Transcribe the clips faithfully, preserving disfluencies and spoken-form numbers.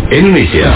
Indonesia.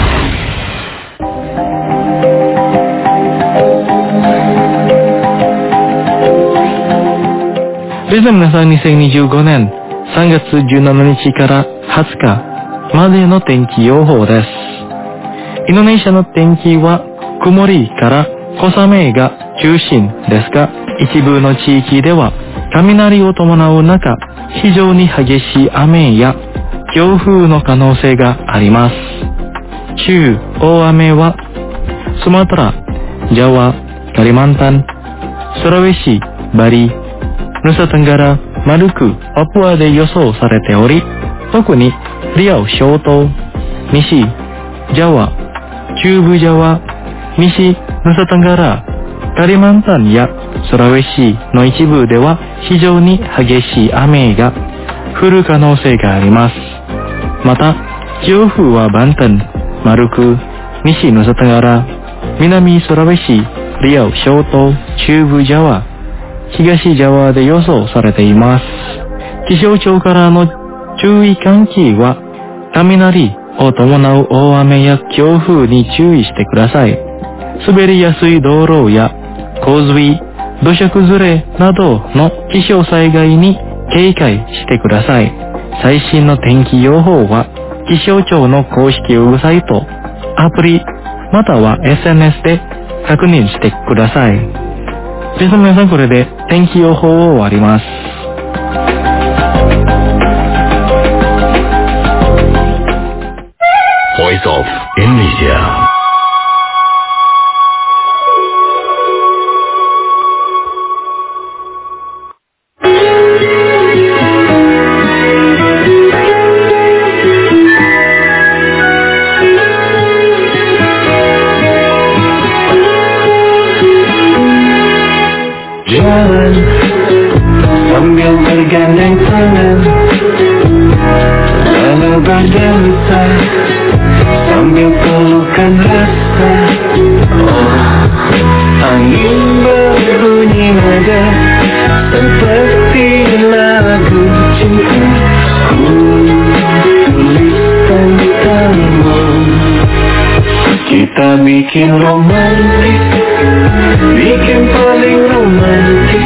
Lihat皆さん、にせんにじゅうごねんさんがつじゅうしちにちからはつかまでの天気予報です。インドネシアの天気は曇りから小雨が中心ですが、一部の地域では雷を伴う中、非常に激しい雨や強風の可能性があります。中大雨はスマトラ、ジャワ、カリマンタン、スラウェシ、バリ、ヌサテンガラ、マルク、パプアで予想されており、特にリアオ諸島、西、ジャワ、中部ジャワ、西、ヌサテンガラ、カリマンタンやスラウェシの一部では非常に激しい雨が降る可能性があります。また、強風はバンタン、マルク、西ヌサテンガラ、南スラウェシ、リアオ諸島、中部ジャワ、東ジャワで予想されています。気象庁からの注意喚起は、雷を伴う大雨や強風に注意してください。滑りやすい道路や洪水、土砂崩れなどの気象災害に警戒してください。最新の天気予報は、気象庁の公式ウェブサイト、アプリ、または エスエヌエス で確認してください。では皆さん、これで天気予報を終わります。 Voice of Indonesia. Jalan sambil bergandeng tangan, lalu berdansa sambil pelukan rasa. Oh, angin berbunyi nada seperti lagu cinta. Ku tulis tentangmu, kita bikin romantis, bikin paling romantis.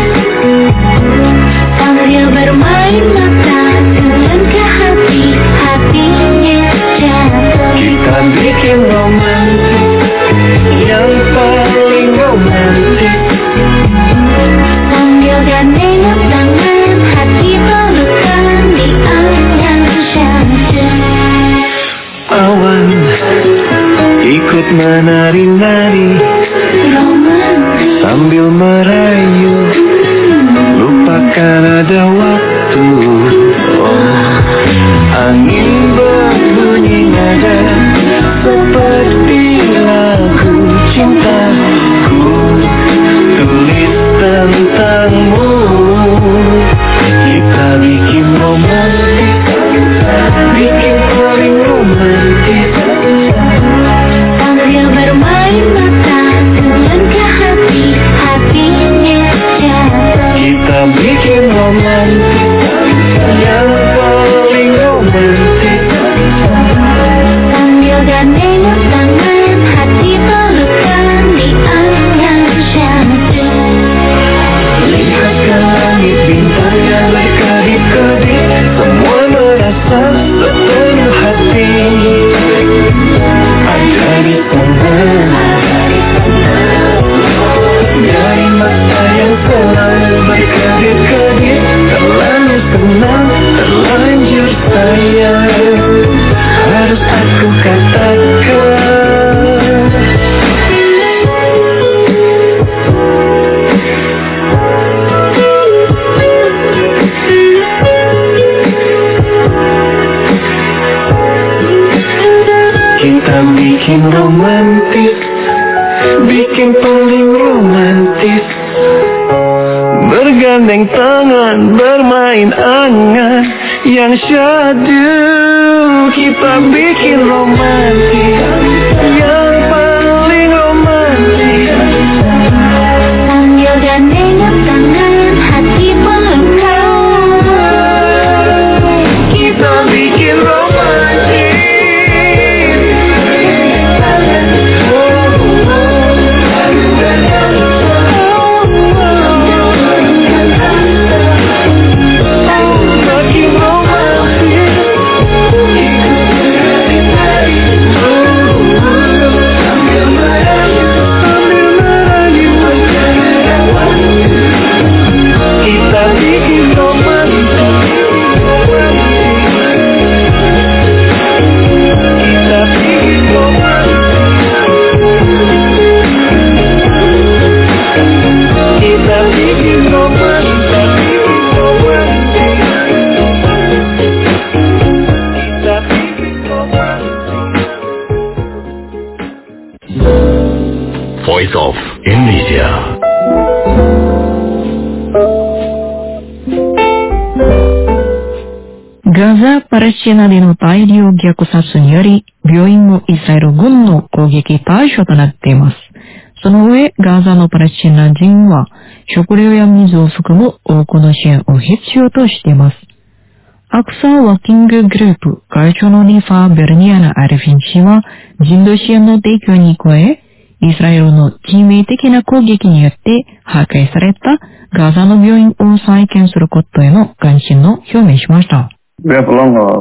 Sambil bermain mata, selangkah hati, hatinya jatuh. Kita bikin romantis, yang paling romantis. Sambil gandeng tangan, hati pelukan di angin syamsu. Awan ikut menari-nari, Romantis, sambil merayu, lupakan ada waktu. Oh, angin berbunyi nada seperti lagu cinta. Ku tulis tentangmu, kita bikin romantis, bikin paling romantis. sambil bermain mata, selangkah hati, hatinya jatuh. Kita bikin romantis, yang paling romantis. Sambil gandeng tangan, hati pelukan di angin syamsu. Lihat ke langit, bintangnya berkedip-kedip, semua merasa sepenuh hati. Ada di sana, dari mata yang selalu berkedip-kedip, terlalu senang, terlanjur sayang, harus aku katakan. Kita bikin romantis, bikin paling romantis. Bergandeng tangan, bermain angan yang syadu. Kita bikin romantis, yang paling romantis. Sambil gandeng tangan, hati pelukan. Kita bikin romantis, ガザ・パレスチナでの大量虐殺により、病院もイスラエル軍の攻撃対象となっています。その上、ガザのパレスチナ人は、食料や水を含む多くの支援を必要としています。アクサーワーキンググループ会長のニファー・ベルニアナ・アルフィン氏は、人道支援の提供に加え、イスラエルの致命的な攻撃によって破壊されたガザの病院を再建することへの関心を表明しました。 ガザ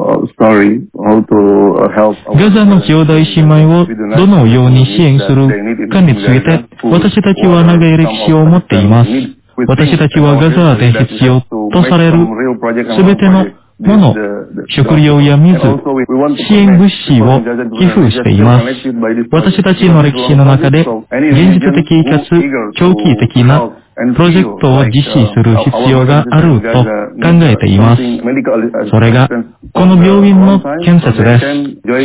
の兄弟姉妹をどのように支援するかについて、私たちは長い歴史を持っています。私たちはガザで必要とされるすべてのもの、食料や水、支援物資を寄付しています。私たちの歴史の中で、現実的かつ長期的なプロジェクトを実施する必要があると考えています。それが、この病院の建設です。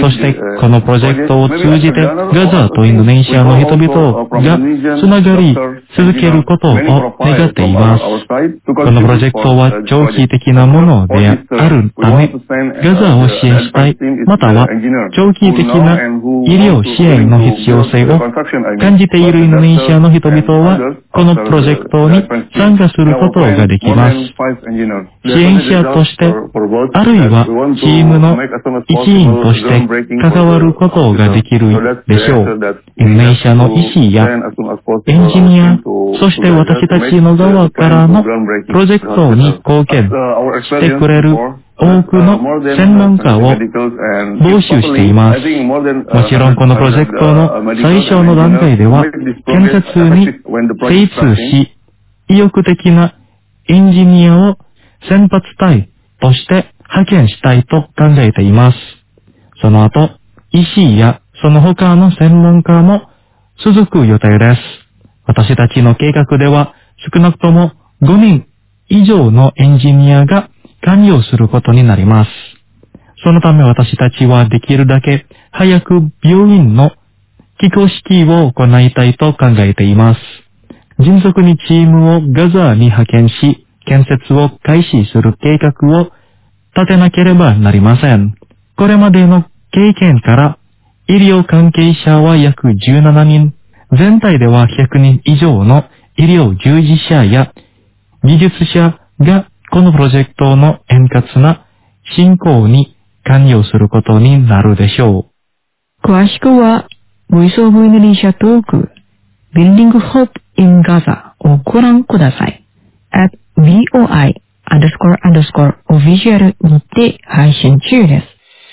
そして、このプロジェクトを通じて、ガザとインドネシアの人々がつながり続けることを願っています。このプロジェクトは長期的なものであるため、ガザを支援したい、または長期的な医療支援の必要性を感じているインドネシアの人々は、このプロジェクトに参加することができます。支援者として、あるいはチームの一員として関わることができるでしょう。インドネシアの医師やエンジニア、そして私たちの側からのプロジェクトに貢献してくれる多くの専門家を募集しています。もちろんこのプロジェクトの最初の段階では、建設に精通し、意欲的なエンジニアを先発隊として派遣したいと考えています。その後、医師やその他の専門家も続く予定です。私たちの計画では少なくともごにん以上のエンジニアが関与することになります。そのため私たちはできるだけ早く病院の起工式を行いたいと考えています。迅速にチームをガザに派遣し、建設を開始する計画を立てなければなりません。これまでの経験から、医療関係者は約じゅうななにん、全体ではひゃくにん以上の医療従事者や技術者がこのプロジェクトの円滑な進行に関与することになるでしょう。詳しくは、ボイスオブインドネシアトーク、Building Hope in Gaza をご覧ください。at ブイオーアイ アンダースコア アンダースコア オフィシャルにて配信中です。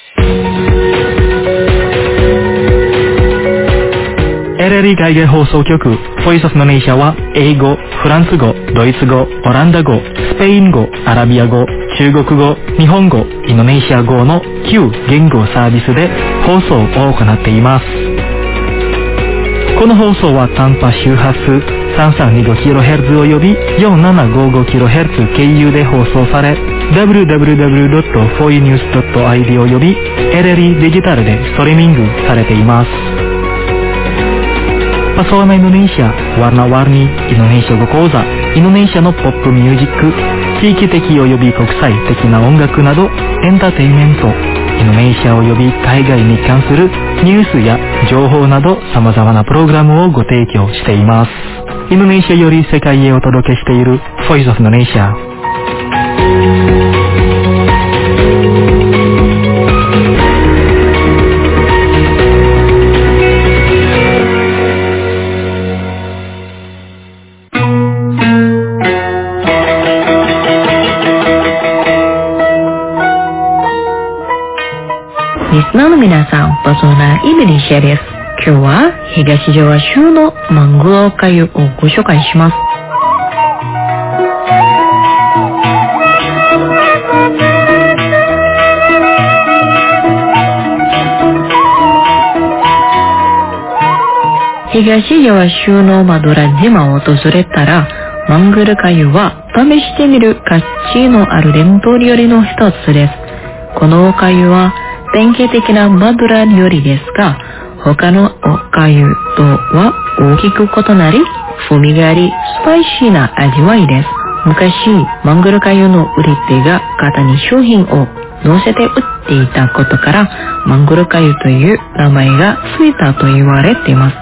エルエルイー 海外放送局、ボイスオブインドネシアは英語、フランス語、ドイツ語、オランダ語、スペイン語、アラビア語、中国語、日本語、インドネシア語のきゅう言語サービスで放送を行っています。この放送は短波周波数 さんさんにごキロヘルツ 及び よんななごごキロヘルツ 経由で放送され、ダブリューダブリューダブリュードットフォーイーニュースドットアイディー 及び エルエルイー デジタルでストリーミングされています。Pesona Indonesia, warna-warni Indonesia語講座、インドネシアのポップミュージック、地域的及び国際的な音楽など、エンターテインメント、インドネシア及び海外に関するニュースや情報など様々なプログラムをご提供しています。インドネシアより世界へお届けしている Voice of Indonesia。 リスナーの皆さん、パソナインドネシアです。今日は東ジャワ州のマングロー粥をご紹介します。東ジャワ州のマドラ島を訪れたら、マングロー粥は試してみる価値のある伝統料理の一つです。このお粥は典型的なマドラ料理ですが、他のお粥とは大きく異なり、風味があり、スパイシーな味わいです。昔、マングロー粥の売り手が型に商品を乗せて打っていたことから、マングロカユという名前がついたと言われています。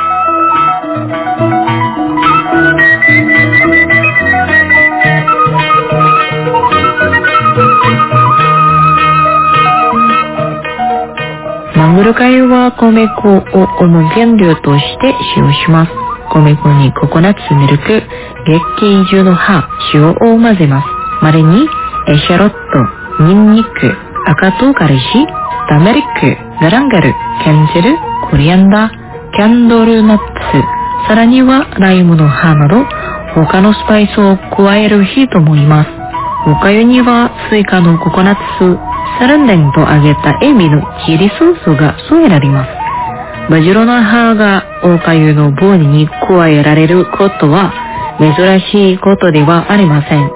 マングロカユは米粉を主原料として使用します。米粉にココナッツミルク、月桂樹の葉、塩を混ぜます。まれにエシャロット、ニンニク、赤唐辛子、ターメリック、ガランガル、ケンジル、コリアンダー、キャンドルナッツ、さらにはライムの葉など他のスパイスを加える人もいます。おかゆにはスイカのココナッツ、サルンデンと揚げたエビのチリソースが添えられます。バジルの葉がおかゆの棒に加えられることは珍しいことではありません。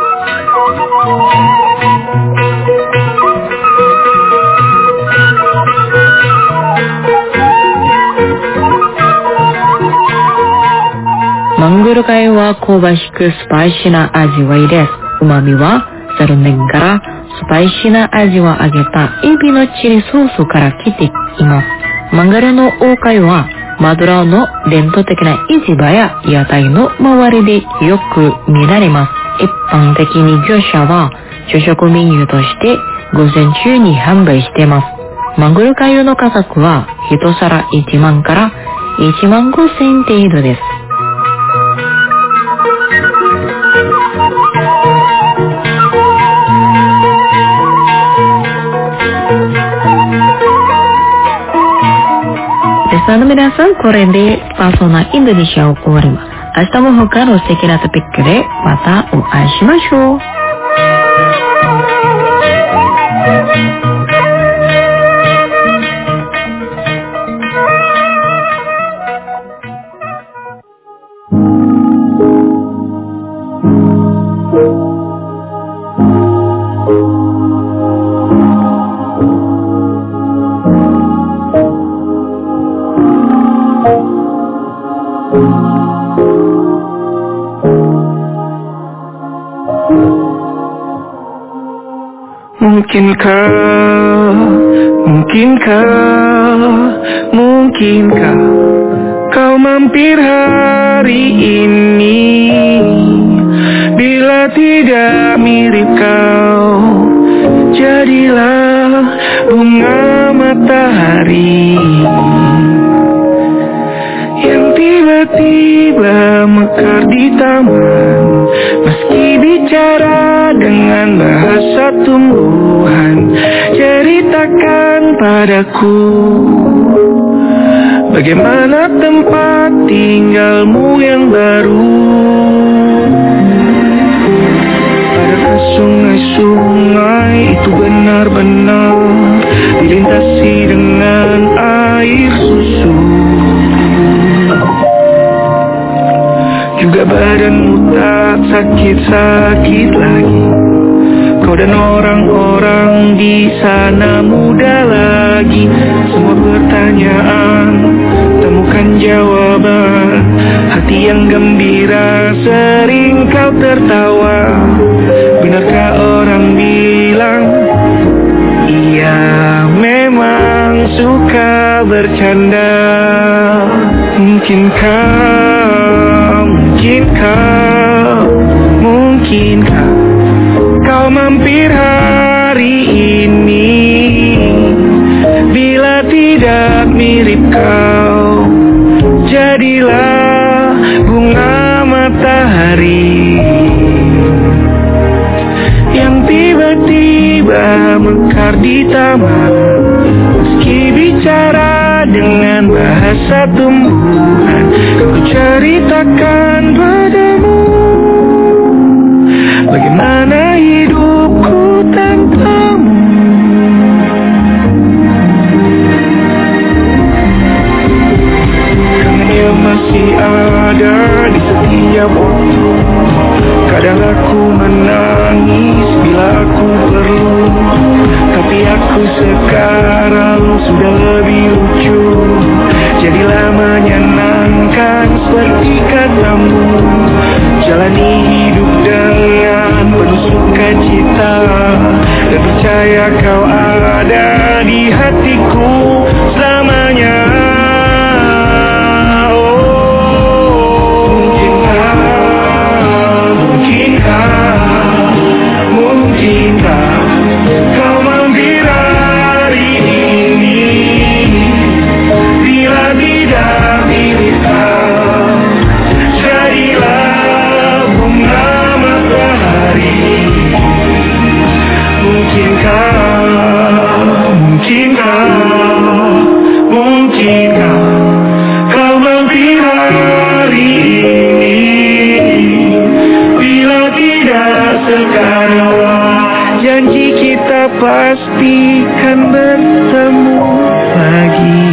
マングロカユは香ばしくスパイシーな味わいです。旨味はサルネンからスパイシーな味を揚げたエビのチリソースから来ています。マンガルのおかゆはマドラーの伝統的な市場や屋台の周りでよく見られます。一般的に業者は朝食メニューとして午前中に販売しています。マングロカユの価格は一皿いちまんからいちまんごせん程度です。さあの皆さん、これでパーソナインドネシアを終わります。明日も他の素敵なトピックでまたお会いしましょう。 Mungkinkah, mungkinkah, mungkinkah kau mampir hari ini? Bila tidak mirip kau, jadilah bunga matahari yang tiba-tiba mekar di taman. Meski bicara dengan bahasa tumbuhan, ceritakan padaku bagaimana tempat tinggalmu yang baru. Adakah sungai-sungai itu benar-benar dilintasi dengan air susu? Juga badanmu tak sakit-sakit lagi. Kau dan orang-orang di sana muda lagi. Semua pertanyaan temukan jawaban. Hati yang gembira sering kau tertawa. Benarkah orang bilang ia memang suka bercanda? Mungkinkah, mungkinkah, mungkinkah kau mampir hari ini? Bila tidak mirip kau, jadilah bunga matahari yang tiba-tiba mekar di taman. Meski bicara dengan bahasa tumbuhan, ku ceritakan padamu bagaimana hidupku tanpamu. Karena dia masih ada di setiap waktu. Kadang aku menangis bila aku perlu, tapi aku sekarang sudah lebih lucu. Jadilah menyenangkan seperti katamu. Jalani hidup dengan penuh sukacita dan percaya percaya kau ada di hatiku selamanya. Pasti kan bertemu lagi.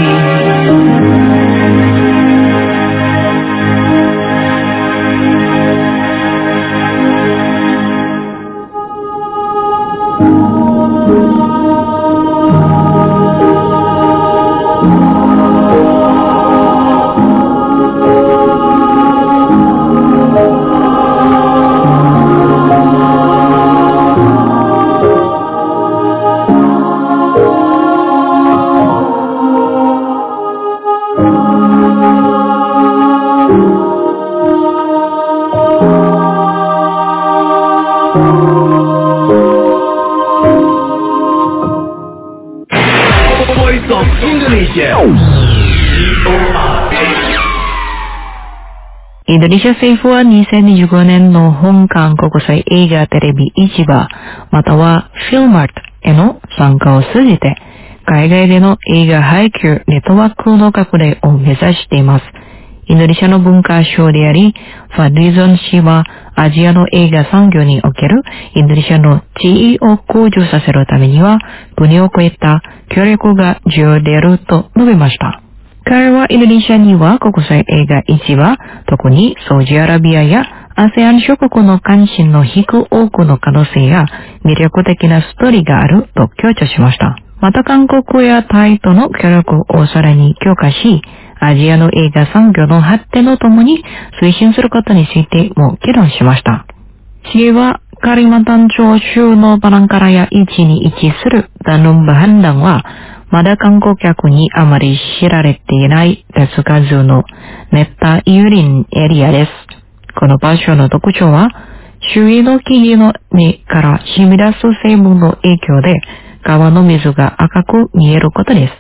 インドネシア政府はにせんにじゅうごねんの香港国際映画テレビ市場またはフィルマートへの参加を通じて海外での映画配給ネットワークの拡大を目指しています。インドネシアの文化省でありファディゾン氏はアジアの映画産業におけるインドネシアの地位を向上させるためには国を超えた協力が重要であると述べました。彼はインドネシアには国際映画市場、特にサウジアラビアやアセアン諸国の関心の引く多くの可能性や魅力的なストーリーがあると強調しました。また韓国やタイとの協力をさらに強化し、アジアの映画産業の発展とともに推進することについても議論しました。次はカリマンタン朝州のバランカラヤ市に位置するダヌンバ半島はまだ観光客にあまり知られていない手つかずの熱帯雨林エリアです。この場所の特徴は、周囲の木々の根から染み出す成分の影響で川の水が赤く見えることです。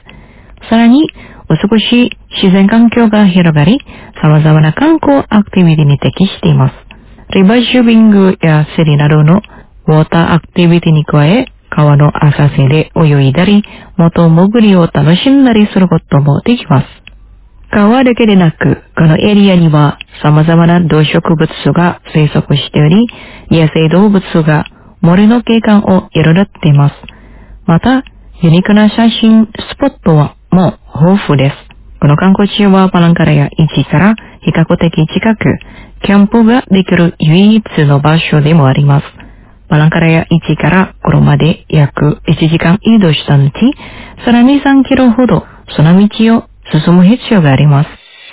さらに、美しい自然環境が広がり、様々な観光アクティビティに適しています。リバーシュビングやセリなどのウォーターアクティビティに加え、川の浅瀬で泳いだり、元潜りを楽しんだりすることもできます。川だけでなく、このエリアには様々な動植物が生息しており、野生動物が森の景観を彩っています。また、ユニークな写真スポットはも豊富です。この観光地はパランカラヤ市から比較的近く、キャンプができる唯一の場所でもあります。パランカラヤ市から車で約いちじかん移動した後、さらにさんキロほどその道を進む必要があります。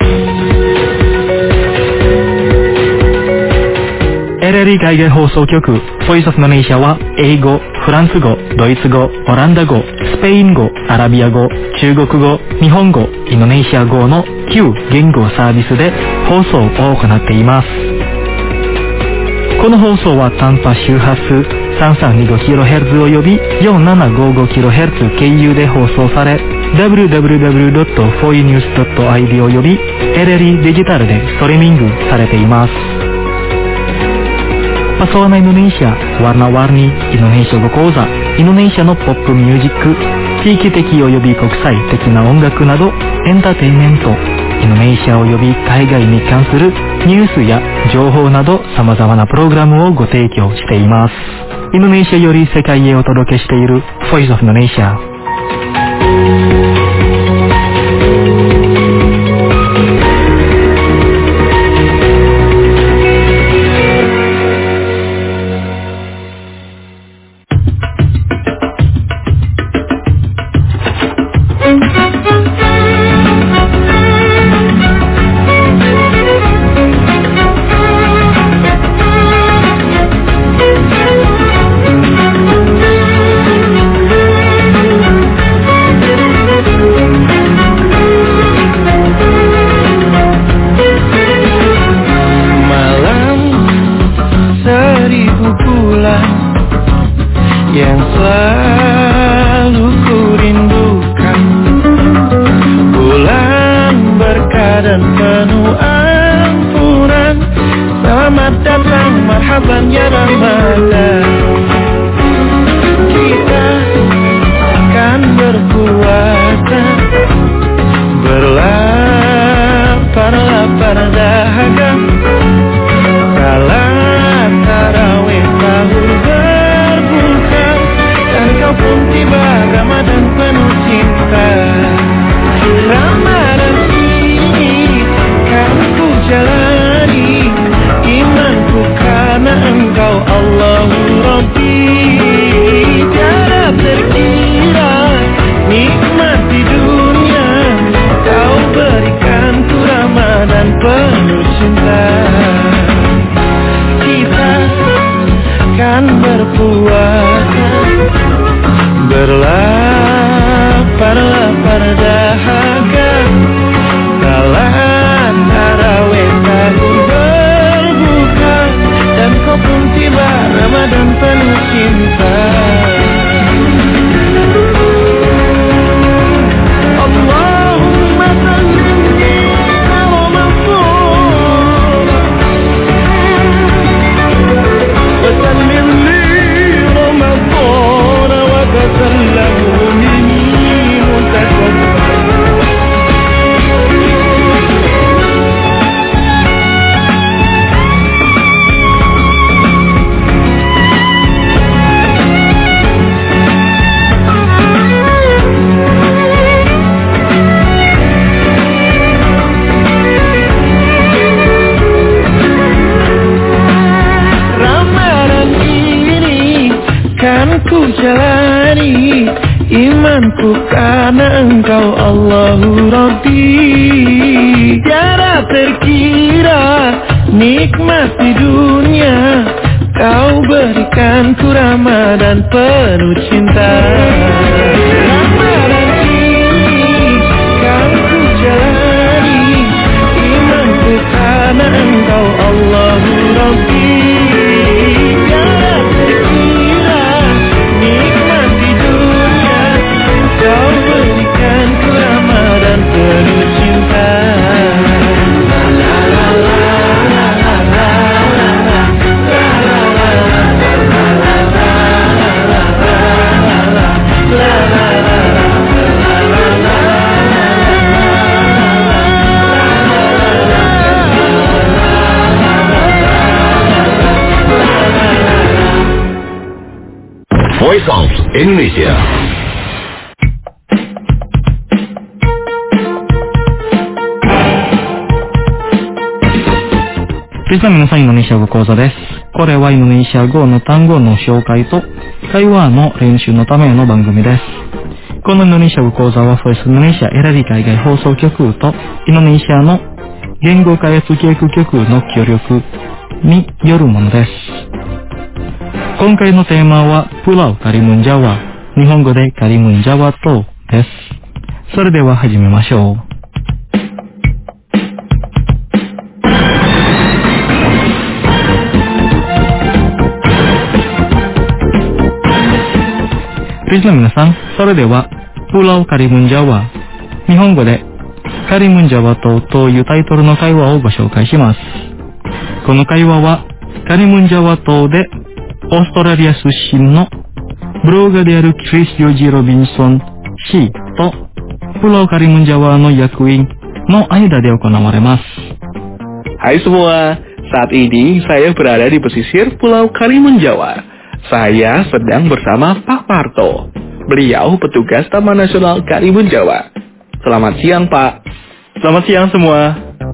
エルエルイー 海外放送局ボイスオブインドネシアは英語、フランス語、ドイツ語、オランダ語、スペイン語、アラビア語、中国語、日本語、インドネシア語のきゅう言語サービスで放送を行っています。この放送は短波周波数 さんさんにごキロヘルツ および よんななごごキロヘルツ 経由で放送され ダブリューダブリューダブリュードットフォーユーニュースドットアイディー および エルエルイー デジタルでストリーミングされています。Pesona Indonesia, warna-warni Indonesia語講座、インドネシアのポップミュージック、地域的及び国際的な音楽などエンターテインメント、インドネシア及び海外に関するニュースや情報など様々なプログラムをご提供しています。インドネシアより世界へお届けしている Voice of Indonesia。 「 marhaban ya Ramadan. Kita akan berpuasa, berlapar-lapar dahaga, salat tarawih sahur berbuka, dan kau pun tiba Ramadan penuh cinta. Ramadan ini kan ku jalani, imanku karena engkau Allahu Rabbi. Tiada terkira nikmat di dunia kau berikan ku Ramadan penuh cinta. Kita kan berpuasa, berlapar-lapar dahaga, salat tarawih sahur berbuka, dan kau pun tiba Ramadan penuh cinta. Allahumma sallim li Ramadan, wa sallim li Ramadan, wa tasallamu minni mutaqabbal. Ku jalani imanku karena engkau Allahu Rabbi. Tiada terkira nikmat di dunia kau berikan ku Ramadan penuh cinta. Ramadan ini kan ku jalani imanku karena engkau Allahu Rabbi. Voice of Indonesia. Please 皆さん、インドネシア語講座です。これはインドネシア語の単語の紹介と会話の練習のための番組です。このインドネシア語講座は Voice of Indonesia 選び海外放送局とインドネシアの言語開発教育局の協力によるものです。今回のテーマはプラウカリムンジャワ、日本語でカリムンジャワ島です。それでは始めましょう。プリズの皆さん、それではプラウカリムンジャワ、日本語でカリムンジャワ島というタイトルの会話をご紹介します。この会話はカリムンジャワ島でオーストラリア出身のブロガーであるクリス・ジョージ・ロビンソン氏とプラウカリムンジャワの役員の間で行われます。 Hai semua, saat ini saya berada di pesisir Pulau Karimun Jawa. Saya sedang bersama Pak Parto. Beliau petugas Taman Nasional Karimun Jawa. Selamat siang, Pak. Selamat siang semua.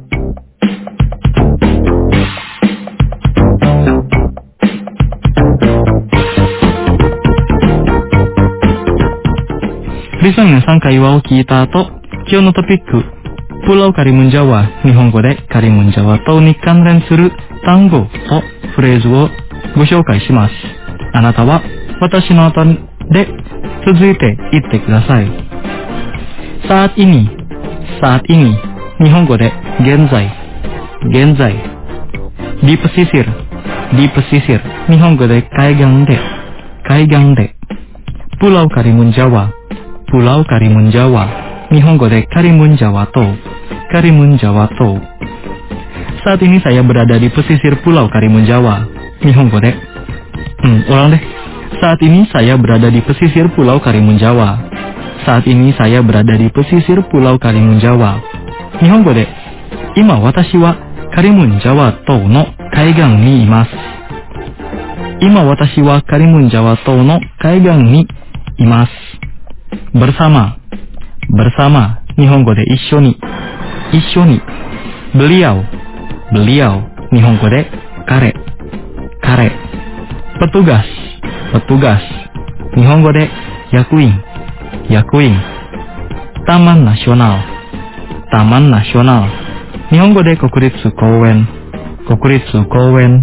Bisa 皆さん、会話を聞いた後、今日のトピック、プラウカリムンジャワ、日本語でカリムンジャワ島に関連する単語とフレーズをご紹介します。あなたは私の後で続いて言ってください。saat ini, saat ini、日本語で現在、現在。di pesisir、di pesisir、日本語で海岸で、海岸で。Pulau Karimun Jawa、Pulau Karimun Jawa、日本語でカリムンジャワ島、カリムンジャワ島。Saat ini saya berada di pesisir Pulau Karimun Jawa. Nihongo de. Hmm, ulang deh. Saat ini saya berada di pesisir Pulau Karimun Jawa. Saat ini saya berada di pesisir Pulau Karimun Jawa. Nihongo de. Ima watashi wa Karimun Jawa tou no kaigan ni imasu. Ima watashi wa Karimun Jawa tou no kaigan ni imasu. Bersama. Bersama. Nihongo de issho ni. Issho ni. Beliau. Beliau. Nihongo de kare. Kare. Petugas. Petugas. Nihongo de yakuin. Yakuin. Taman Nasional. Taman Nasional. Nihongo de Kokuritsu Kouwen. Kokuritsu Kouwen.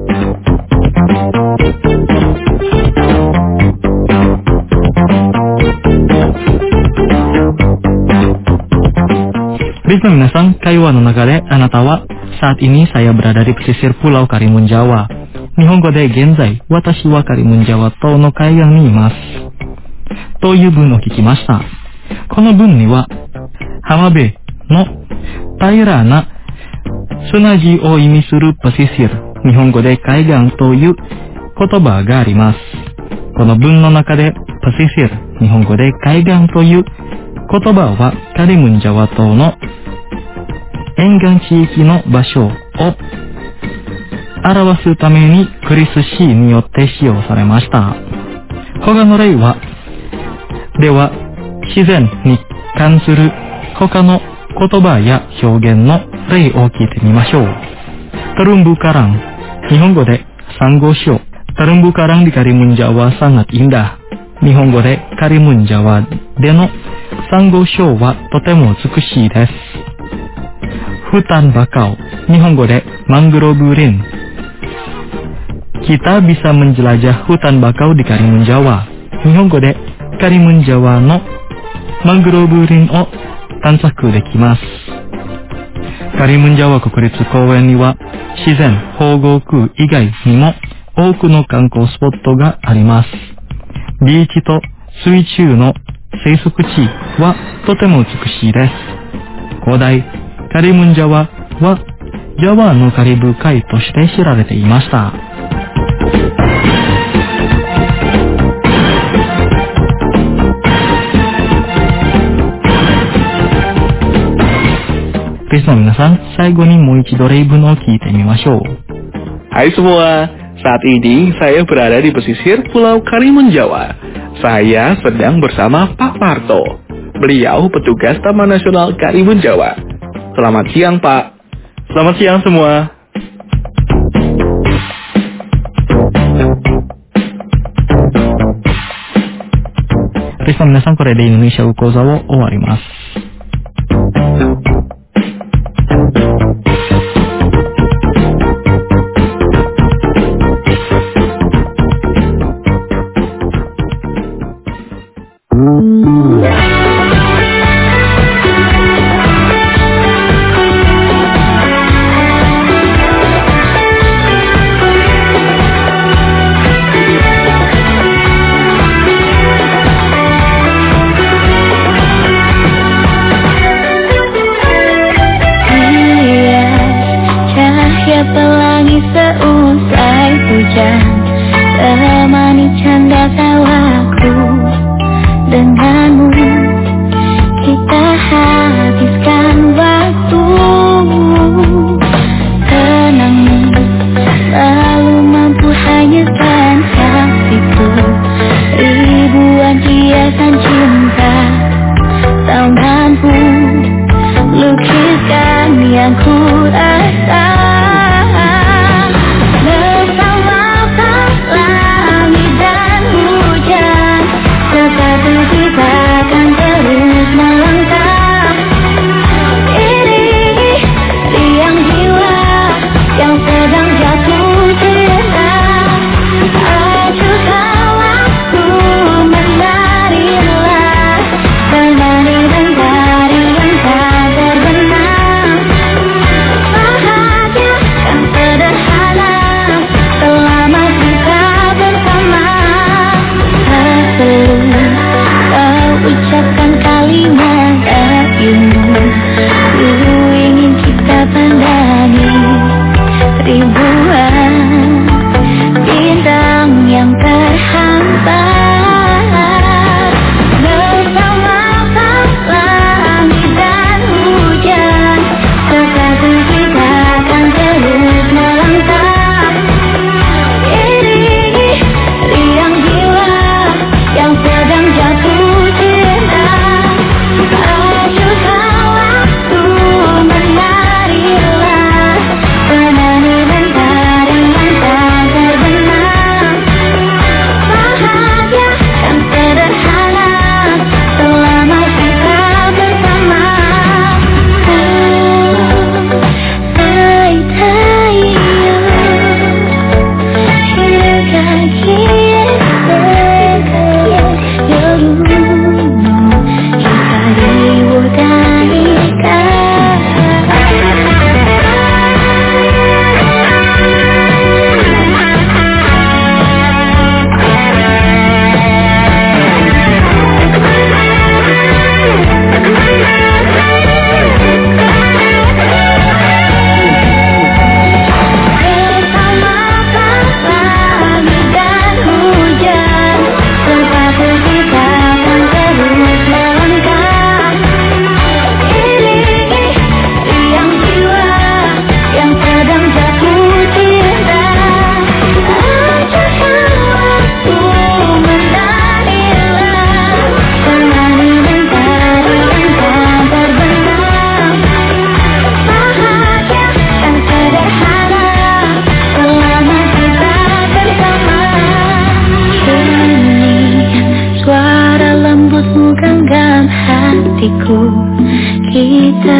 Bisa minasan, kaiwa no naga de anata wa saat ini saya berada di pesisir Pulau Karimun Jawa. Nihongo de genzai watashi wa Karimun Jawa tou no kaigan ni imasu. という文を聞きました。この文には浜辺の平らな砂地を意味するパシシル、日本語で海岸という言葉があります。この文の中でパシシル、日本語で海岸という言葉はカリムンジャワ島の沿岸地域の場所を表すためにクリスシーによって使用されました。他の例は、では自然に関する他の言葉や表現の例を聞いてみましょう。Terumbu karang, 日本語でサンゴ礁。Terumbu karang di Karimun Jawa sangat indah。日本語でカリムンジャワでのサンゴ礁はとても美しいです。Hutan bakau, 日本語でマングローブ林。Kita bisa menjelajah hutan bakau di Karimun Jawa。日本語でカリムンジャワのマングローブ林を探索できます。カリムンジャワ国立公園には自然保護区以外にも多くの観光スポットがあります。ビーチと水中の生息地はとても美しいです。古代カリムンジャワはジャワのカリブ海として知られていました。リスナーの皆さん、最後にもう一度例文を聞いてみましょう。 Hai semua, saat ini saya berada di pesisir Pulau Karimun Jawa. Saya sedang bersama Pak Parto. Beliau petugas Taman Nasional Karimun Jawa. Selamat siang, Pak. Selamat siang semua. Listener の皆さん、これでインドネシア語講座を終わります。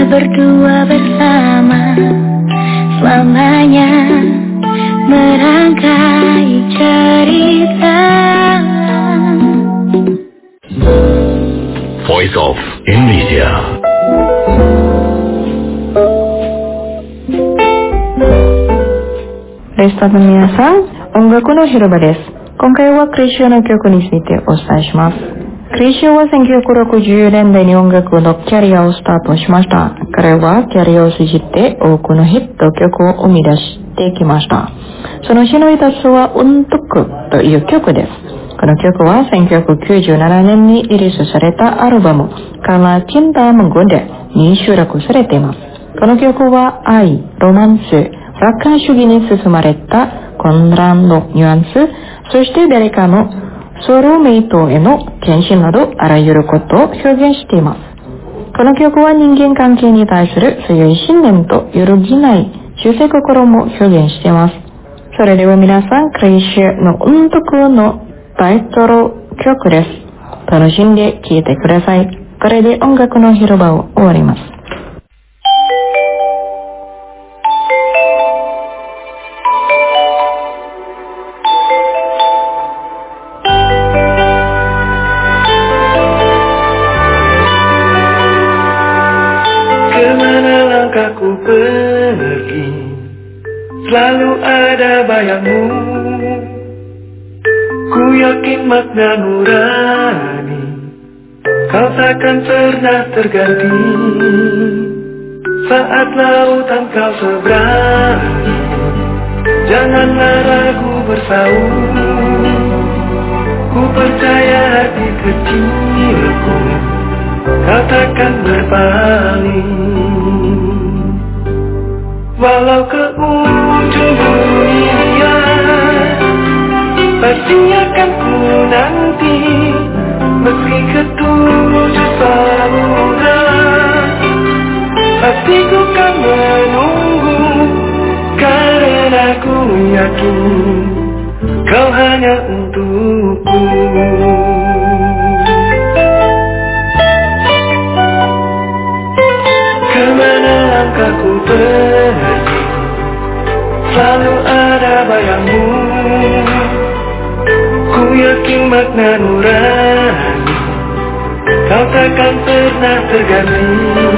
berdua bersama selamanya merangkai cerita. Voice of Indonesia. レスタの皆さん、音楽の広場です。今回はクリシオの曲についてお伝えします。クリシオはせんきゅうひゃくろくじゅうねんだいに音楽のキャリアをスタートしました。彼はキャリアを通じて多くのヒット曲を生み出してきました。その詩の一つは運徳という曲です。この曲はせんきゅうひゃくきゅうじゅうななねんにリリースされたアルバムKala Cinta Menggodaに収録されています。この曲は愛、ロマンス、楽観主義に進まれた混乱のニュアンス、そして誰かのソウルメイトへの献身などあらゆることを表現しています。この曲は人間関係に対する強い信念と揺るぎない忠誠心も表現しています。それでは皆さん、クリシュの運徳のタイトル曲です。楽しんで聴いてください。これで音楽の広場を終わります。 Kemana langkahku pergi, selalu ada bayangmu. Ku yakin makna nurani, kau takkan pernah terganti. Saat lautan kau seberangi, janganlah ragu bersaung. Ku percaya hati kecilku, kau takkan berpaling. Walau ke ujung dunia, pasti akan ku nanti. Meski ke tujuh samudra, pasti ku kan menunggu. Karena ku yakin kau hanya untukku. Kemana langkahku pergi, selalu ada bayangmu. Ku yakin makna nurani, kau takkan pernah terganti.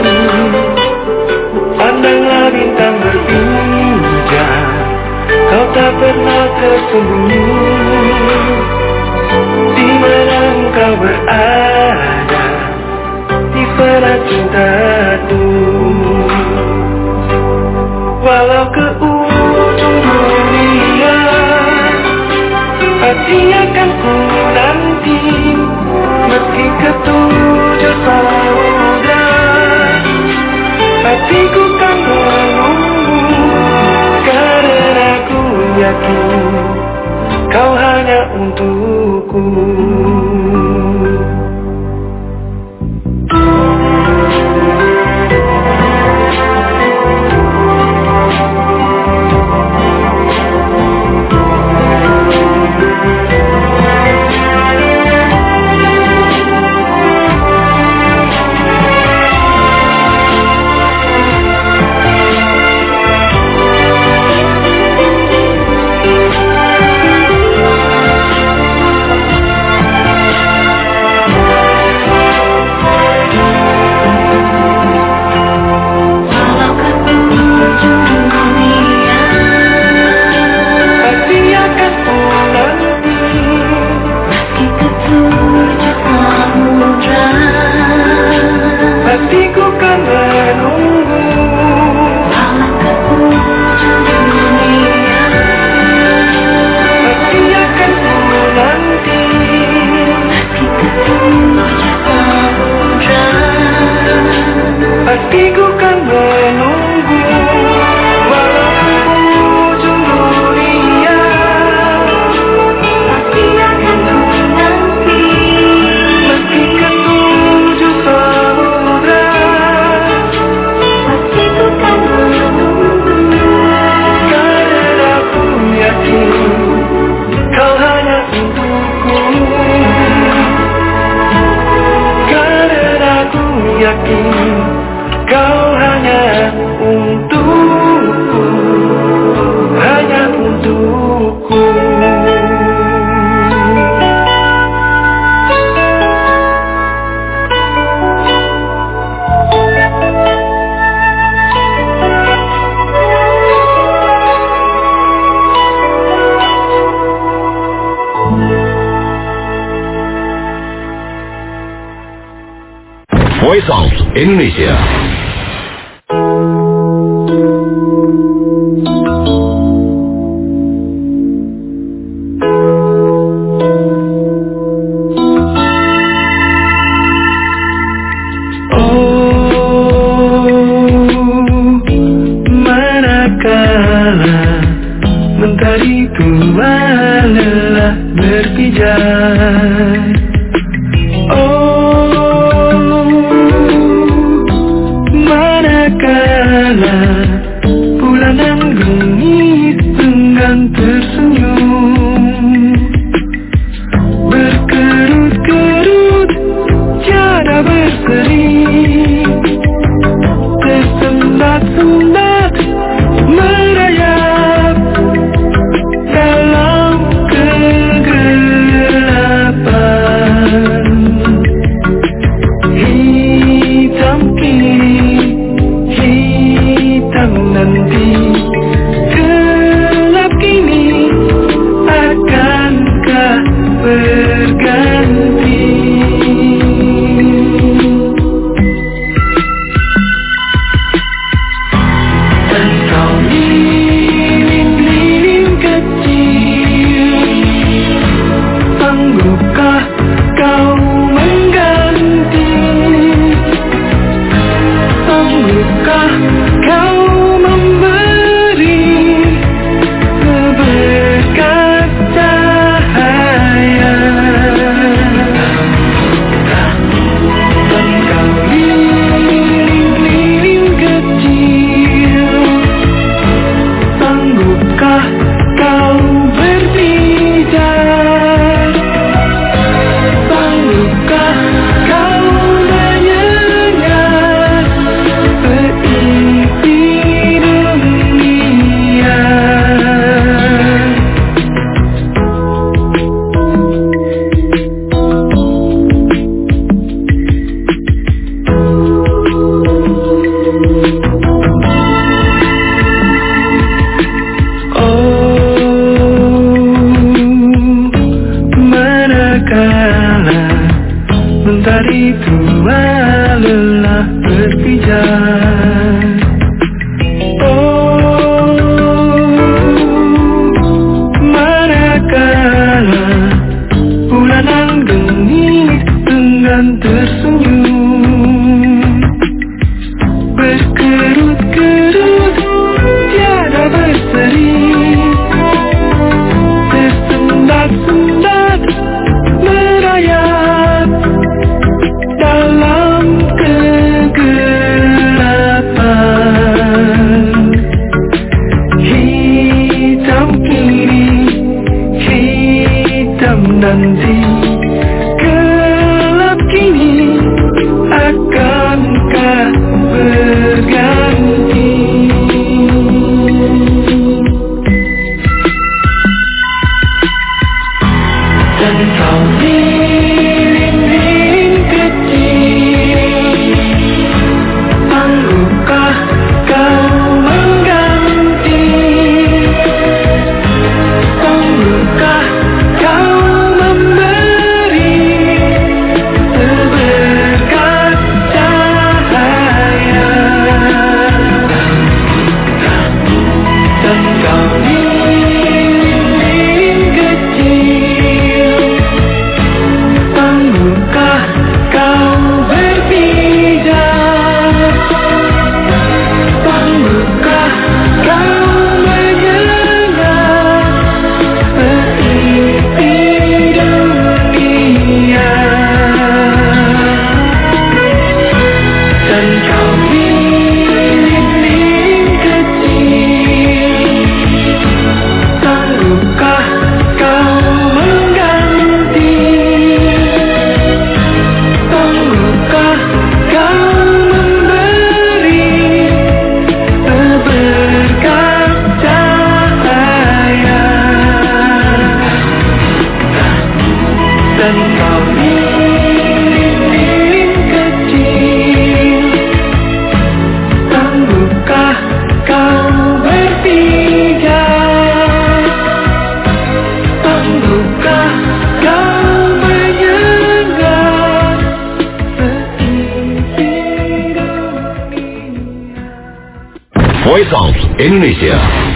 Pandanglah bintang berpijar, kau tak pernah tersembunyi. Di mana engkau berada, di sana cintaku. Walau ke ujung dunia, pasti akan ku nanti. Meski ke tujuh samudra, pasti ku kan menunggu. Karena ku yakin kau hanya untukku. Voice of Indonesia. Mentari tua lelah berpijak. Oh, manakala bulanan gengis enggan tersenyum, berkerut-kerut tiada berseri, tersendat-sendat merayap dalam kegelapan. Hitam kini, hitam nanti, gelap kini, akankah berganti? Engkau lilin-lilin kecil, sanggupkah kau mengganti? Sanggupkah kau memberi seberkas cahaya? Engkau lilin-lilin kecil, sanggupkah kau berpijak? Sanggupkah kau menyengat seisi dunia? Manakala mentari tua lelah berpijak. Oh, manakala bulanan gengis enggan tersenyum, berkerut-kerut tiada berseri, tersendat-sendat merayap dalam kegelapan. Hitam kini, hitam nanti, gelap kini, akankah berganti? Dan kau lilin-lilin kecil, sanggupkah kau mengganti? Sanggupkah kau memberi Indonesia.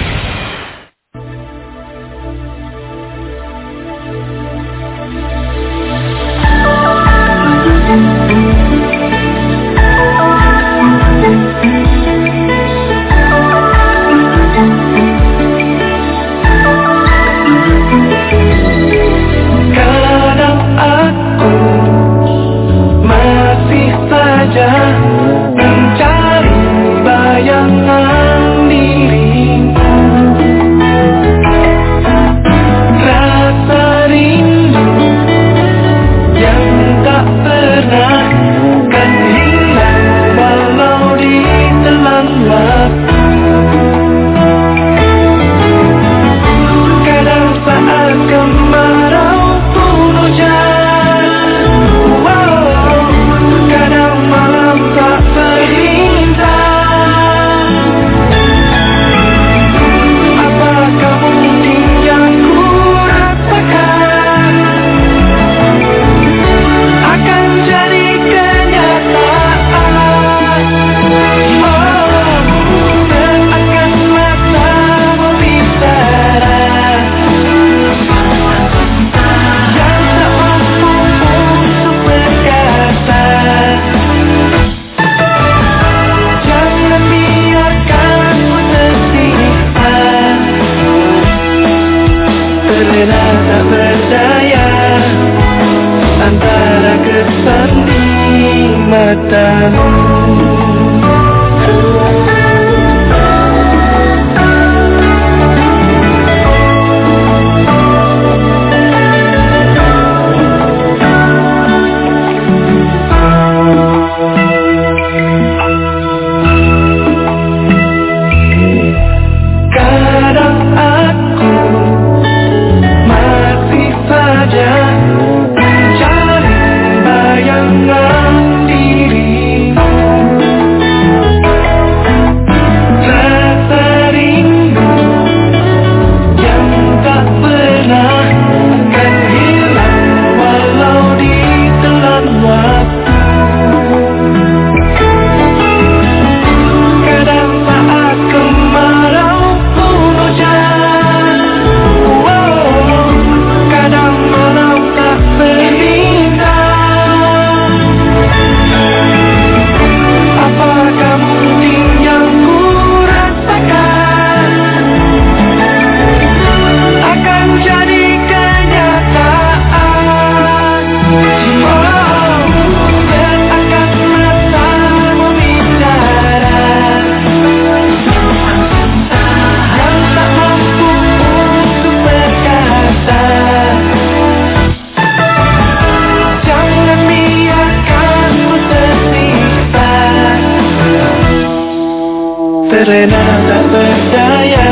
Terlena tak berdaya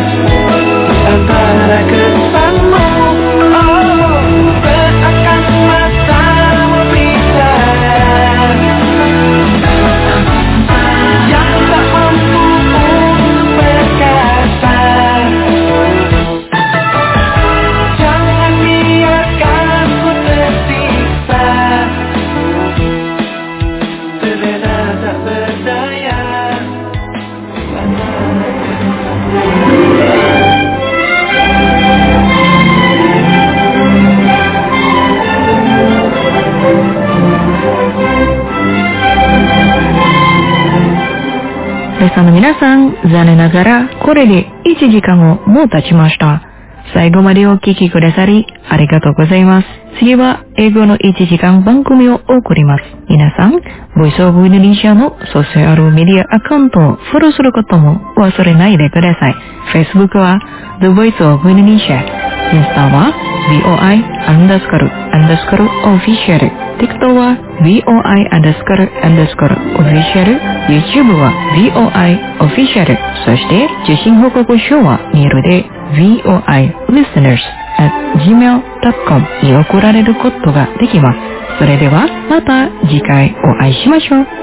antara kesanmu, oh, seakan matamu pisah, yang tak mampu untuk berkata. Jangan biarkan ku tersiksa, terlena tak berdaya. Listener minasan, 残念ながらこれでいちじかんをもう経ちました。最後までお聞きくださりありがとうございます。次は英語のいちじかん番組を送ります。皆さん、ボイスオブインドネシアのソーシャルメディアアカウントをフォローすることも忘れないでください。Facebook は The Voice of Indonesia、インスタは ブイオーアイ アンダースコルアンダースコルオフィシャル、TikTok は ブイオーアイ アンダースコルアンダースコルオフィシャル、YouTube は ブイオーアイ オフィシャル、そして受信報告書はメールで ブイオーアイ listeners at gmail ドットコム に送られることができます。それではまた次回お会いしましょう。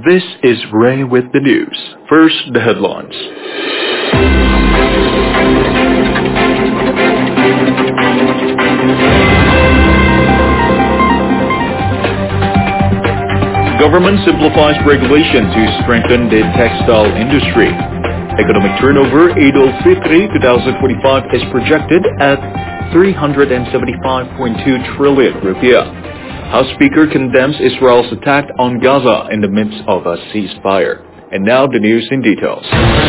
This is Ray with the news. First, the headlines. Government simplifies regulation to strengthen the textile industry. Economic turnover Idul Fitri twenty twenty-five is projected at three hundred seventy-five point two trillion rupiah. House Speaker condemns Israel's attack on Gaza in the midst of a ceasefire. And now the news in details.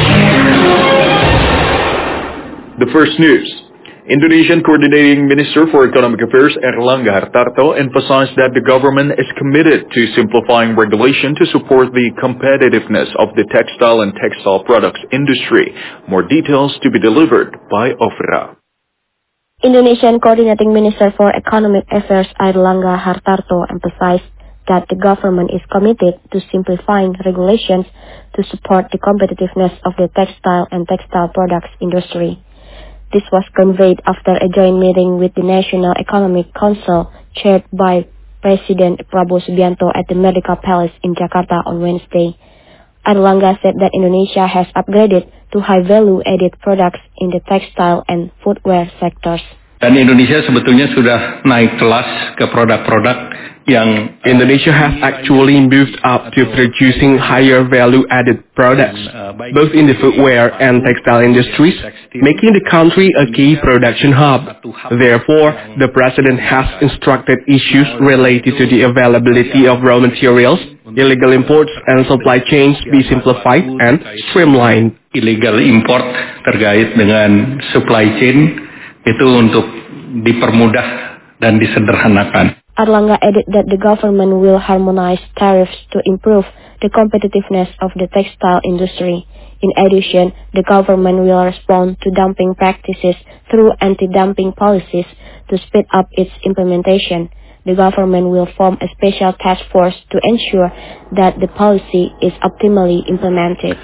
The first news. Indonesian Coordinating Minister for Economic Affairs Airlangga Hartarto emphasized that the government is committed to simplifying regulation to support the competitiveness of the textile and textile products industry. More details to be delivered by Ofra. Indonesian Coordinating Minister for Economic Affairs Airlangga Hartarto emphasized that the government is committed to simplifying regulations to support the competitiveness of the textile and textile products industry. This was conveyed after a joint meeting with the National Economic Council chaired by President Prabowo Subianto at the Merdeka Palace in Jakarta on Wednesday. Airlangga said that Indonesia has upgraded to high value-added products in the textile and footwear sectors. Dan Indonesia sebetulnya sudah naik kelas ke produk-produk yang Indonesia has actually moved up to producing higher value-added products, both in the footwear and textile industries, making the country a key production hub. Therefore, the President has instructed issues related to the availability of raw materials, illegal imports, and supply chains be simplified and streamlined. Illegal import terkait dengan supply chain itu untuk dipermudah dan disederhanakan. Airlangga added that the government will harmonize tariffs to improve the competitiveness of the textile industry. In addition, the government will respond to dumping practices through anti-dumping policies to speed up its implementation. The government will form a special task force to ensure that the policy is optimally implemented.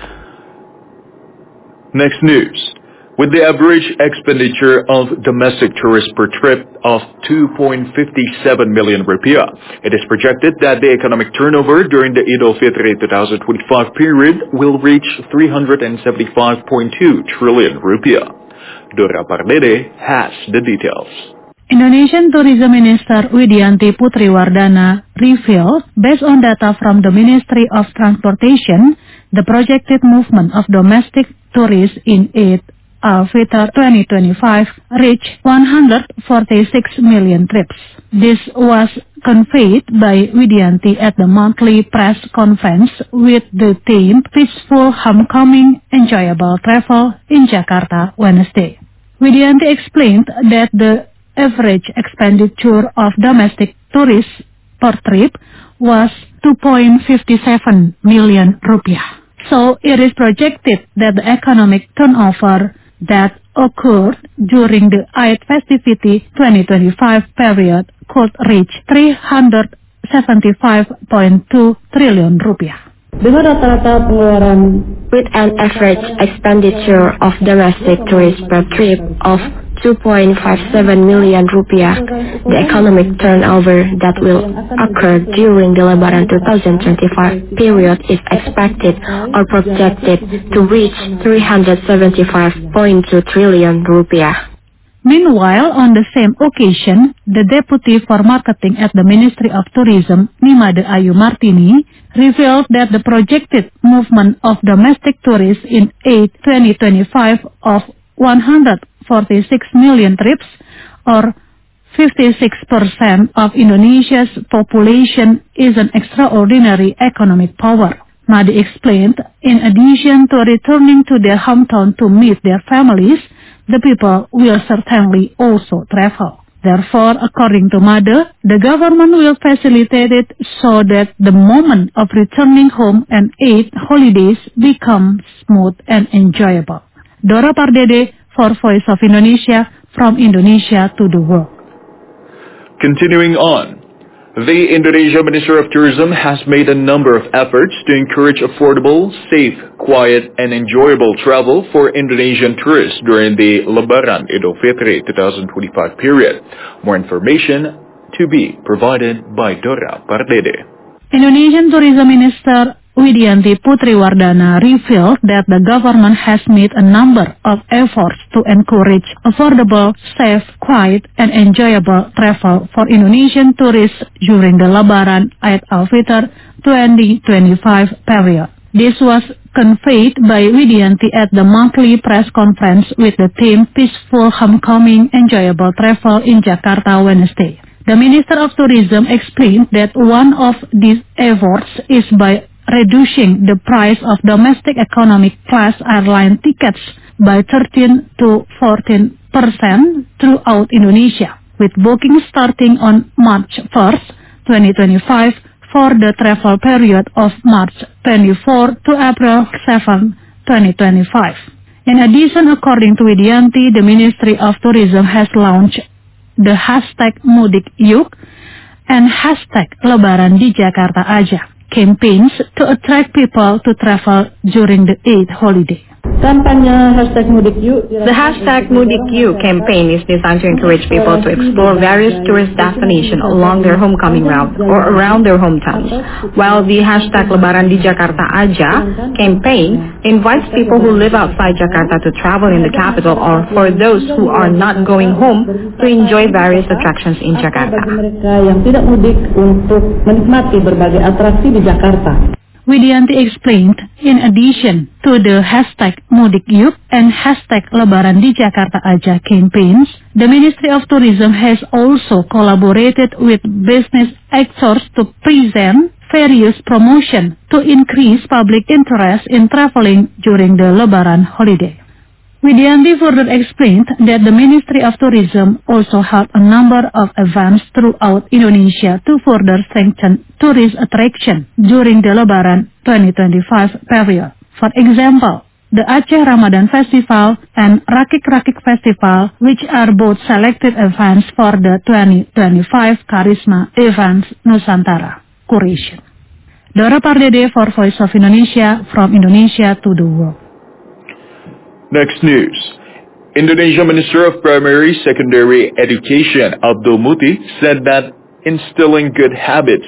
Next news. With the average expenditure of domestic tourists per trip of two point five seven million rupiah, it is projected that the economic turnover during the Idul Fitri twenty twenty-five period will reach three hundred seventy-five point two trillion rupiah. Dora Pardede has the details. Indonesian Tourism Minister Widianti Putriwardana revealed, based on data from the Ministry of Transportation, the projected movement of domestic tourists in Eid al-Fitr twenty twenty-five reached one hundred forty-six million trips. This was conveyed by Widianti at the monthly press conference with the theme Peaceful Homecoming, Enjoyable Travel in Jakarta Wednesday. Widianti explained that the average expenditure of domestic tourists per trip was two point five seven million rupiah. So it is projected that the economic turnover that occurred during the Eid festivity twenty twenty-five period could reach three hundred seventy-five point two trillion rupiah. Dengan rata-rata pengeluaran with an average expenditure of domestic tourists per trip of two point five seven million rupiah, the economic turnover that will occur during the Lebaran twenty twenty-five period is expected or projected to reach three hundred seventy-five point two trillion rupiah. Meanwhile, on the same occasion, the Deputy for Marketing at the Ministry of Tourism, Nimade Ayu Martini, revealed that the projected movement of domestic tourists in Eid twenty twenty-five of one hundred forty-six million trips, or fifty-six percent of Indonesia's population, is an extraordinary economic power. Madi explained, in addition to returning to their hometown to meet their families, the people will certainly also travel. Therefore, according to Made, the government will facilitate it so that the moment of returning home and Eid holidays becomes smooth and enjoyable. Dora Pardede for Voice of Indonesia, from Indonesia to the world. Continuing on, the Indonesia Minister of Tourism has made a number of efforts to encourage affordable, safe, quiet, and enjoyable travel for Indonesian tourists during the Lebaran Idul Fitri twenty twenty-five period. More information to be provided by Dora Pardede. Indonesian Tourism Minister Widianti Putriwardana revealed that the government has made a number of efforts to encourage affordable, safe, quiet, and enjoyable travel for Indonesian tourists during the Lebaran Eid al-Fitr twenty twenty-five period. This was conveyed by Widianti at the monthly press conference with the theme Peaceful Homecoming, Enjoyable Travel in Jakarta Wednesday. The Minister of Tourism explained that one of these efforts is by reducing the price of domestic economic class airline tickets by thirteen to fourteen percent throughout Indonesia, with bookings starting on March first, twenty twenty-five for the travel period of March twenty-fourth to April seventh, twenty twenty-five. In addition, according to Widianti, the Ministry of Tourism has launched the hashtag Mudik Yuk and hashtag Lebaran di Jakarta Aja campaigns to attract people to travel during the Eid holiday. The hashtag Mudik You campaign is designed to encourage people to explore various tourist destinations along their homecoming route or around their hometowns, while the hashtag Lebaran di Jakarta Aja campaign invites people who live outside Jakarta to travel in the capital, or for those who are not going home to enjoy various attractions in Jakarta. Widianti explained, in addition to the hashtag Mudik Yuk and hashtag Lebaran di Jakarta Aja campaigns, the Ministry of Tourism has also collaborated with business actors to present various promotions to increase public interest in traveling during the Lebaran holiday. Widianti further explained that the Ministry of Tourism also held a number of events throughout Indonesia to further strengthen tourist attraction during the Lebaran twenty twenty-five period. For example, the Aceh Ramadan Festival and Rakik Rakik Festival, which are both selected events for the twenty twenty-five Karisma Events Nusantara curation. Dora Pardede for Voice of Indonesia, from Indonesia to the world. Next news. Indonesia Minister of Primary Secondary Education Abdul Muti said that instilling good habits